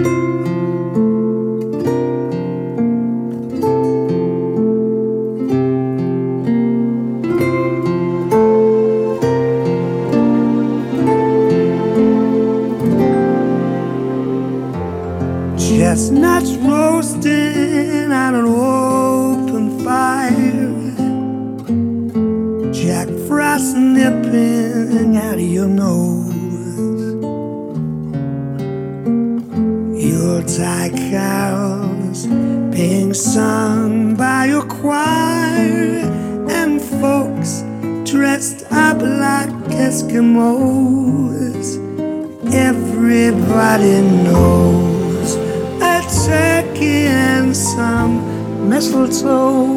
Chestnuts roasting on an open fire, Jack Frost nipping out of your nose, Yuletide carols being sung by your choir, and folks dressed up like Eskimos. Everybody knows a turkey and some mistletoe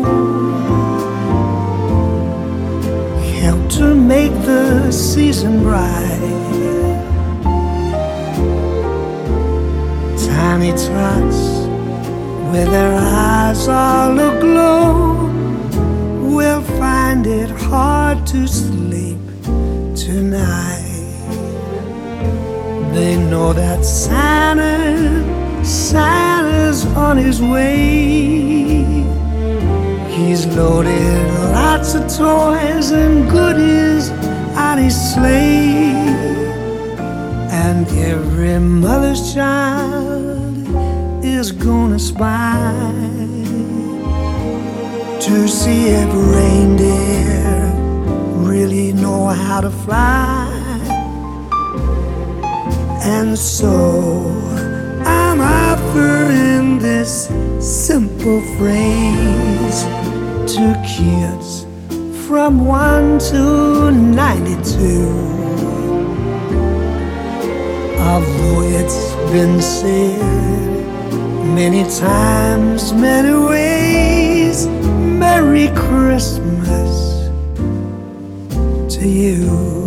help to make the season bright. Tiny tots with their eyes all aglow will find it hard to sleep tonight. They know that Santa's on his way. He's loaded lots of toys and goodies on his sleigh, and every mother's child is gonna spy to see if reindeer really know how to fly. And so I'm offering this simple phrase to kids from 1 to 92. Although it's been said many times, many ways, Merry Christmas to you.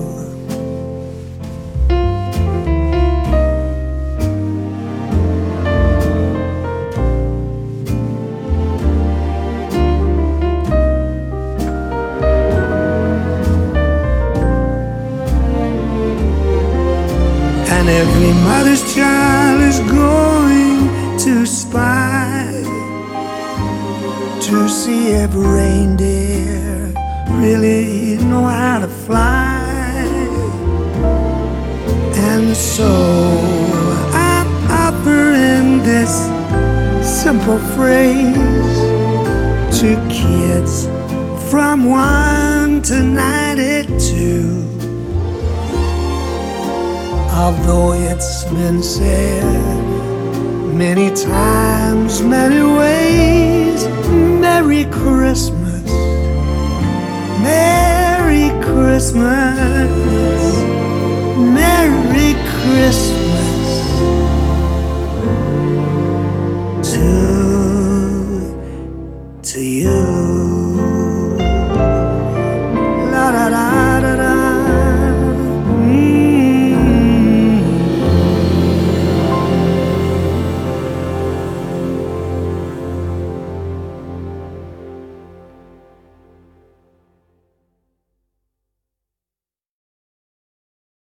And every mother's child is going to spy to see if reindeer really know how to fly. And so I'm offering this simple phrase to kids from 1 to 92. Although it's been said many times, many ways, Merry Christmas, Merry Christmas, Merry Christmas to you.